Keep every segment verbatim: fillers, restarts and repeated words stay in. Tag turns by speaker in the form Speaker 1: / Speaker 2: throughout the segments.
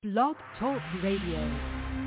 Speaker 1: Blog Talk Radio.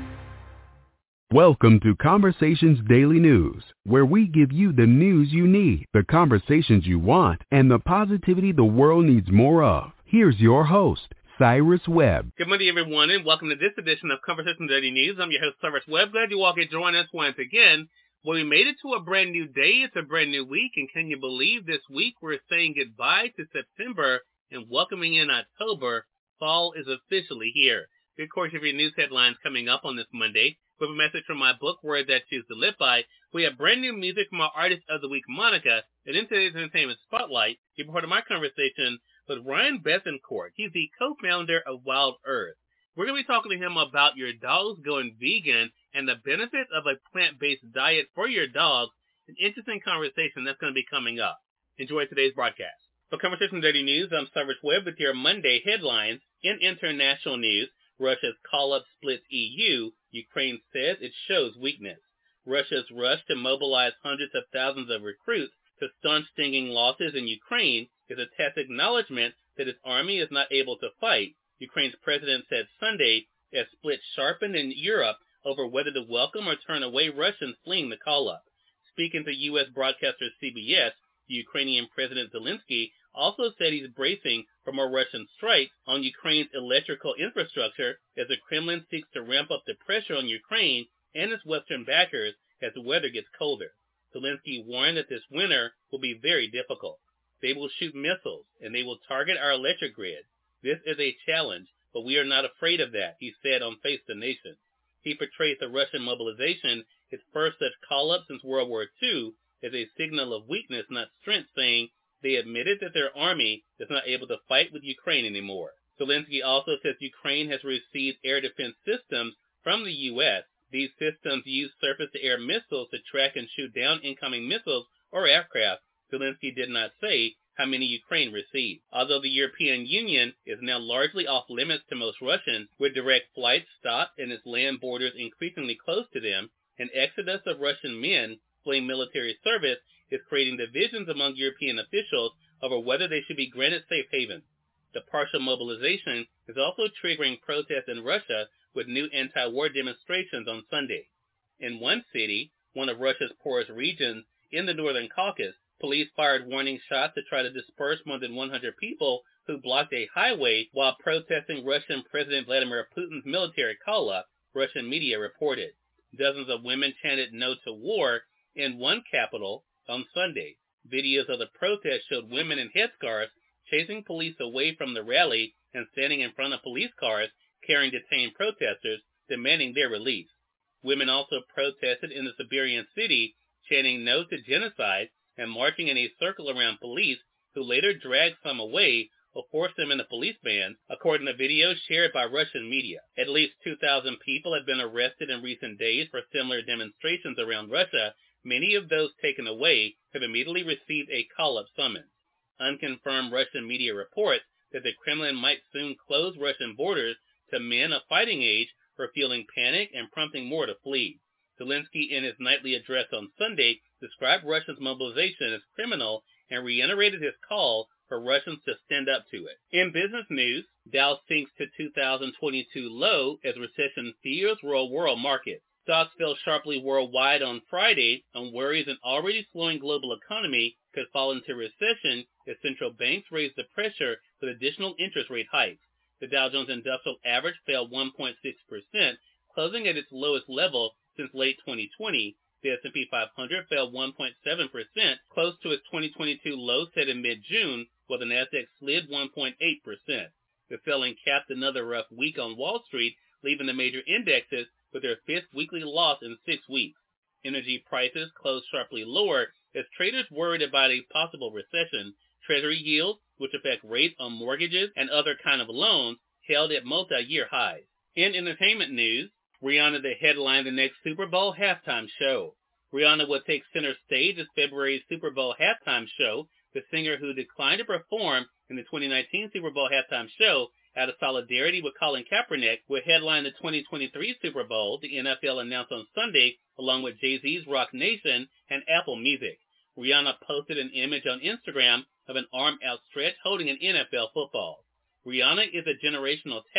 Speaker 2: Welcome to Conversations Daily News, where we give you the news you need, the conversations you want, and the positivity the world needs more of. Here's your host, Cyrus Webb.
Speaker 3: Good morning, everyone, and welcome to this edition of Conversations Daily News. I'm your host, Cyrus Webb. Glad you all could join us once again. Well, we made it to a brand new day. It's a brand new week, and can you believe this week we're saying goodbye to September and welcoming in October? Fall is officially here. Good course of your news headlines coming up on this Monday. We have a message from my book, Words That Choose to Live By. We have brand new music from our Artist of the Week, Monica. And in today's Entertainment Spotlight, you've heard of my conversation with Ryan Betancourt. He's the co-founder of Wild Earth. We're going to be talking to him about your dogs going vegan and the benefits of a plant-based diet for your dogs. An interesting conversation that's going to be coming up. Enjoy today's broadcast. For Conversation Daily News, I'm Cyrus Webb with your Monday headlines. In international news, Russia's call-up splits E U. Ukraine says it shows weakness. Russia's rush to mobilize hundreds of thousands of recruits to staunch stinging losses in Ukraine is a tacit acknowledgement that its army is not able to fight, Ukraine's president said Sunday, as splits sharpened in Europe over whether to welcome or turn away Russians fleeing the call-up. Speaking to U S broadcaster C B S, the Ukrainian President Zelensky also said he's bracing for more Russian strikes on Ukraine's electrical infrastructure as the Kremlin seeks to ramp up the pressure on Ukraine and its Western backers as the weather gets colder. Zelensky warned that this winter will be very difficult. They will shoot missiles, and they will target our electric grid. This is a challenge, but we are not afraid of that, he said on Face the Nation. He portrays the Russian mobilization, its first such call-up since World War Two, as a signal of weakness, not strength, saying they admitted that their army is not able to fight with Ukraine anymore. Zelensky also says Ukraine has received air defense systems from the U S. These systems use surface-to-air missiles to track and shoot down incoming missiles or aircraft. Zelensky did not say how many Ukraine received. Although the European Union is now largely off limits to most Russians, with direct flights stopped and its land borders increasingly close to them, an exodus of Russian men fleeing military service is creating divisions among European officials over whether they should be granted safe havens. The partial mobilization is also triggering protests in Russia with new anti-war demonstrations on Sunday. In one city, one of Russia's poorest regions in the Northern Caucasus, police fired warning shots to try to disperse more than one hundred people who blocked a highway while protesting Russian President Vladimir Putin's military call-up, Russian media reported. Dozens of women chanted "No to War" in one capital on Sunday. Videos of the protest showed women in headscarves chasing police away from the rally and standing in front of police cars carrying detained protesters, demanding their release. Women also protested in the Siberian city, chanting "No to Genocide" and marching in a circle around police, who later dragged some away or forced them into police vans, according to videos shared by Russian media. At least two thousand people have been arrested in recent days for similar demonstrations around Russia. Many of those taken away have immediately received a call-up summons. Unconfirmed Russian media reports that the Kremlin might soon close Russian borders to men of fighting age for feeling panic and prompting more to flee. Zelensky, in his nightly address on Sunday, described Russia's mobilization as criminal and reiterated his call for Russians to stand up to it. In business news, Dow sinks to two thousand twenty-two low as recession fears roll world markets. Stocks fell sharply worldwide on Friday on worries an already slowing global economy could fall into recession as central banks raise the pressure with additional interest rate hikes. The Dow Jones Industrial Average fell one point six percent, closing at its lowest level since late twenty twenty. The S and P five hundred fell one point seven percent, close to its twenty twenty-two low set in mid-June, while the Nasdaq slid one point eight percent. The selling capped another rough week on Wall Street, leaving the major indexes with their fifth weekly loss in six weeks. Energy prices closed sharply lower as traders worried about a possible recession. Treasury yields, which affect rates on mortgages and other kind of loans, held at multi-year highs. In entertainment news, Rihanna to headline the next Super Bowl halftime show. Rihanna will take center stage as February's Super Bowl halftime show. The singer, who declined to perform in the twenty nineteen Super Bowl halftime show out of solidarity with Colin Kaepernick, will headline the twenty twenty-three Super Bowl, the N F L announced on Sunday, along with Jay-Z's Rock Nation and Apple Music. Rihanna posted an image on Instagram of an arm outstretched holding an N F L football. Rihanna is a generational talent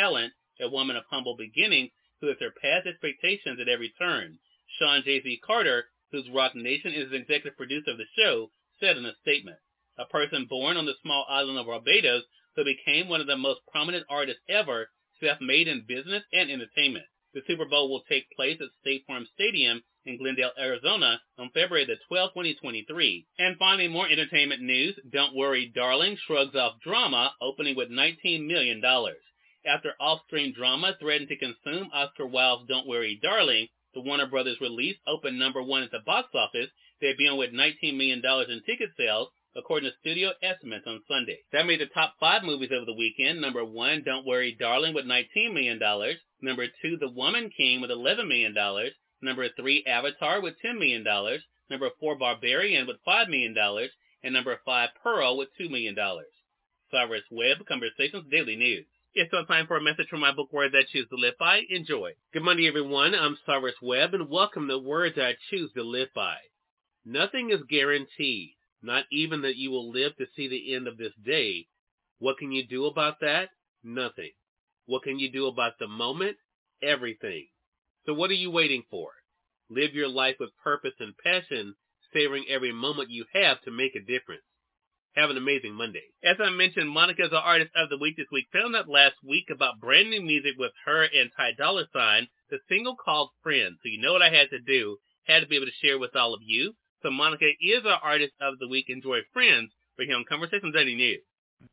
Speaker 3: a woman of humble beginnings who has surpassed expectations at every turn. Sean J Z Carter, whose Rock Nation is the executive producer of the show, said in a statement, "A person born on the small island of Barbados who became one of the most prominent artists ever, self-made in business and entertainment." The Super Bowl will take place at State Farm Stadium in Glendale, Arizona on February the twelfth, twenty twenty-three. And finally, more entertainment news. Don't Worry, Darling shrugs off drama, opening with nineteen million dollars. After off-screen drama threatened to consume Oscar Wilde's Don't Worry, Darling, the Warner Brothers release opened number one at the box office, debuting with nineteen million dollars in ticket sales, according to studio estimates on Sunday. That made the top five movies over the weekend. Number one, Don't Worry, Darling with nineteen million dollars. Number two, The Woman King with eleven million dollars. Number three, Avatar with ten million dollars. Number four, Barbarian with five million dollars. And number five, Pearl with two million dollars. Cyrus Webb, Conversations Daily News. It's now time for a message from my book, Words I Choose to Live By. Enjoy. Good morning, everyone. I'm Cyrus Webb, and welcome to Words I Choose to Live By. Nothing is guaranteed, not even that you will live to see the end of this day. What can you do about that? Nothing. What can you do about the moment? Everything. So what are you waiting for? Live your life with purpose and passion, savoring every moment you have to make a difference. Have an amazing Monday. As I mentioned, Monica is our Artist of the Week this week. Found out last week about brand new music with her and Ty Dolla $ign, the single called Friends. So you know what I had to do. Had to be able to share with all of you. So Monica is our Artist of the Week. Enjoy Friends right here on Conversations Daily News.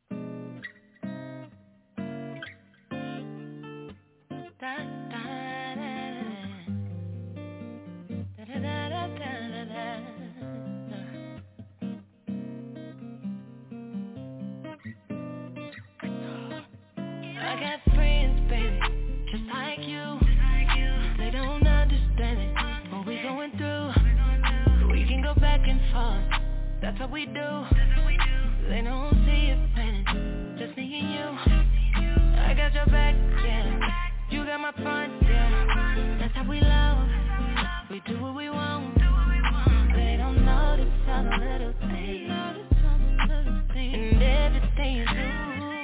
Speaker 4: I got friends, baby, just like you. They don't understand it, what we're going through. We can go back and forth, that's what we do. They don't see it, man, just me and you. I got your back, yeah. You got my front, yeah. That's how we love. We do what we want. They don't notice all the little things and everything you do.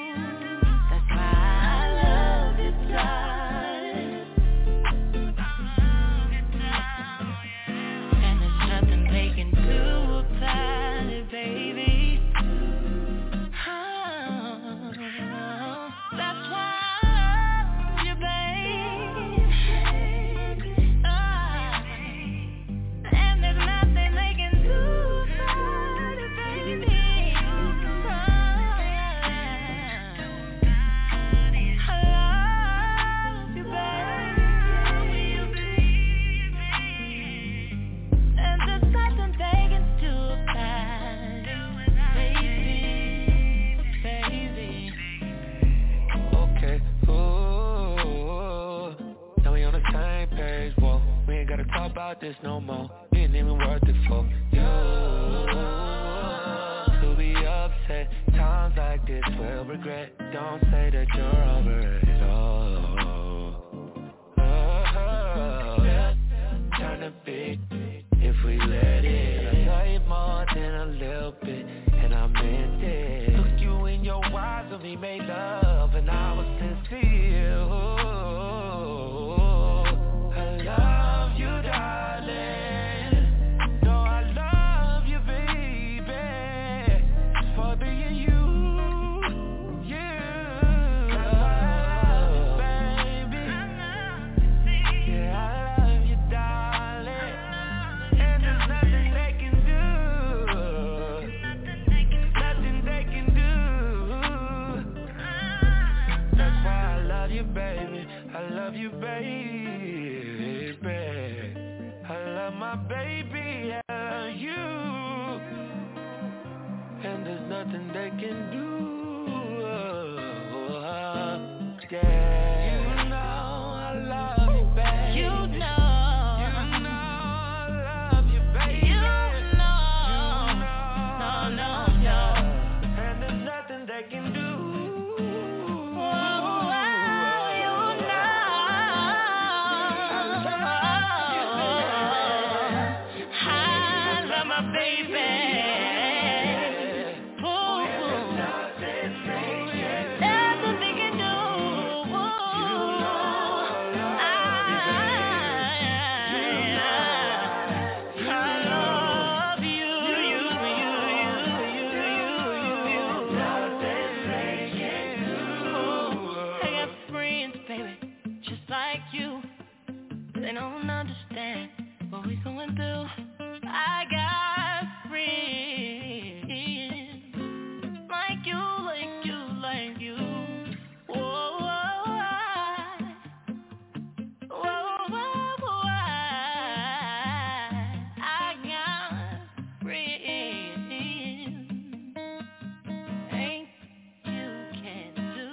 Speaker 5: About this no more, it ain't even worth it for you to be upset. Times like this will regret. Don't say that you're over it. Oh, oh, oh yeah. Turn the beat if we let it. I love you more than a little bit, and I meant it. Look you in your eyes when we made love, and I was sincere. I love you, darling. No, I love you, baby, for being you, you. I love you, baby. Yeah, I love you, darling. And there's nothing they can do, nothing they can do. That's why I love you, baby. I love you, baby. My baby, I love you, and there's nothing they can do. Oh, yeah. You know I love you, baby. You know, you know I love you, baby. You know, you know, no, no, no, and there's nothing they can do.
Speaker 4: baby, just like you. They don't understand what we're going through. I got friends like you, like you, like you. Whoa, whoa, I, whoa, whoa, whoa, I, I got friends. Ain't you can do.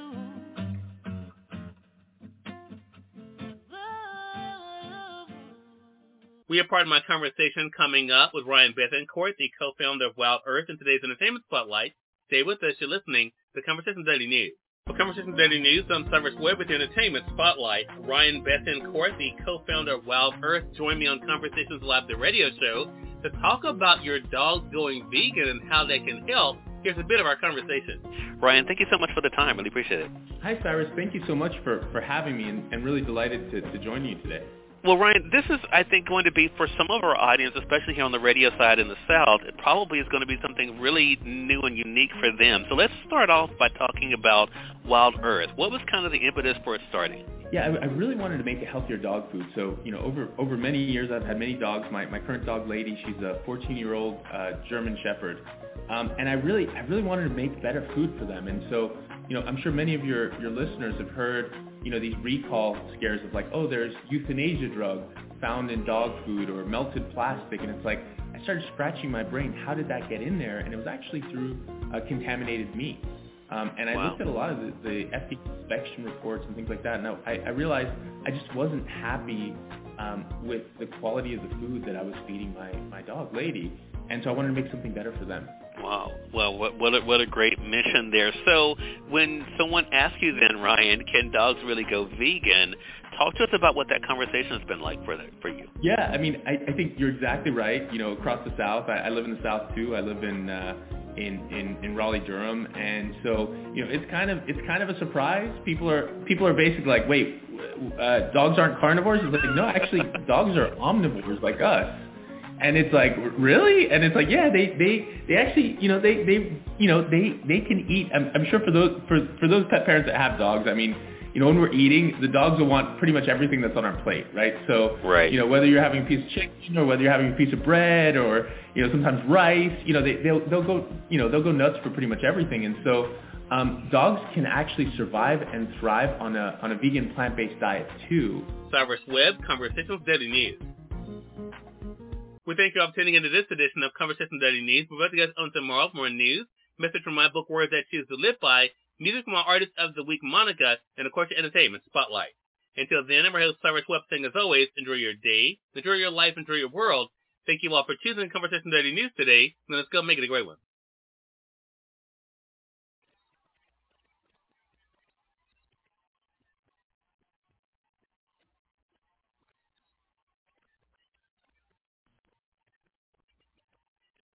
Speaker 3: We have part of my conversation coming up with Ryan Bethencourt, the co-founder of Wild Earth, in today's Entertainment Spotlight. Stay with us. You're listening to Conversation Daily News. For Conversation Daily News on Cyrus Webb with the Entertainment Spotlight, Ryan Bethencourt, the co-founder of Wild Earth, joined me on Conversations Live, the radio show, to talk about your dogs going vegan and how they can help. Here's a bit of our conversation.
Speaker 6: Ryan, thank you so much for the time. Really appreciate it.
Speaker 7: Hi, Cyrus. Thank you so much for, for having me, and, and really delighted to, to join you today.
Speaker 6: Well, Ryan, this is, I think, going to be, for some of our audience, especially here on the radio side in the South, it probably is going to be something really new and unique for them. So let's start off by talking about Wild Earth. What was kind of the impetus for it starting?
Speaker 7: Yeah, I, I really wanted to make a healthier dog food. So, you know, over over many years, I've had many dogs. My, my current dog, Lady, she's a fourteen-year-old uh, German Shepherd. Um, and I really I really wanted to make better food for them. And so, you know, I'm sure many of your, your listeners have heard, you know, these recall scares of like, oh, there's euthanasia drugs found in dog food or melted plastic. And it's like, I started scratching my brain. How did that get in there? And it was actually through uh, contaminated meat. Um, and I
Speaker 6: Wow.
Speaker 7: looked at a lot of the, the F D A inspection reports and things like that. And I, I realized I just wasn't happy um, with the quality of the food that I was feeding my, my dog, Lady. And so I wanted to make something better for them.
Speaker 6: Wow. Well, what what a, what a great mission there. So when someone asks you then, Ryan, can dogs really go vegan, talk to us about what that conversation has been like for the, for you.
Speaker 7: Yeah, I mean, I, I think you're exactly right. You know, across the South, I, I live in the South too. I live in uh, in, in in Raleigh, Durham, and so you know, it's kind of it's kind of a surprise. People are people are basically like, wait, uh, dogs aren't carnivores? It's like, no, actually, dogs are omnivores like us. And it's like, really? And it's like, yeah, they, they, they actually, you know, they, they, you know, they, they can eat. I'm, I'm sure for those, for, for those pet parents that have dogs, I mean, you know, when we're eating, the dogs will want pretty much everything that's on our plate, right? So,
Speaker 6: right.
Speaker 7: you know, whether you're having a piece of chicken or whether you're having a piece of bread or, you know, sometimes rice, you know, they, they'll, they'll go, you know, they'll go nuts for pretty much everything. And so, um, dogs can actually survive and thrive on a, on a vegan plant-based diet too.
Speaker 3: Cyrus Webb, Conversations Daily News. We thank you all for tuning into this edition of Conversation Daily News. We're about to get on tomorrow for more news, message from my book, Words I Choose to Live By, music from our Artist of the Week, Monica, and of course your Entertainment Spotlight. Until then, I'm your host, Cyrus Webb, saying as always, enjoy your day, enjoy your life, enjoy your world. Thank you all for choosing Conversation Daily News today, and let's go make it a great one.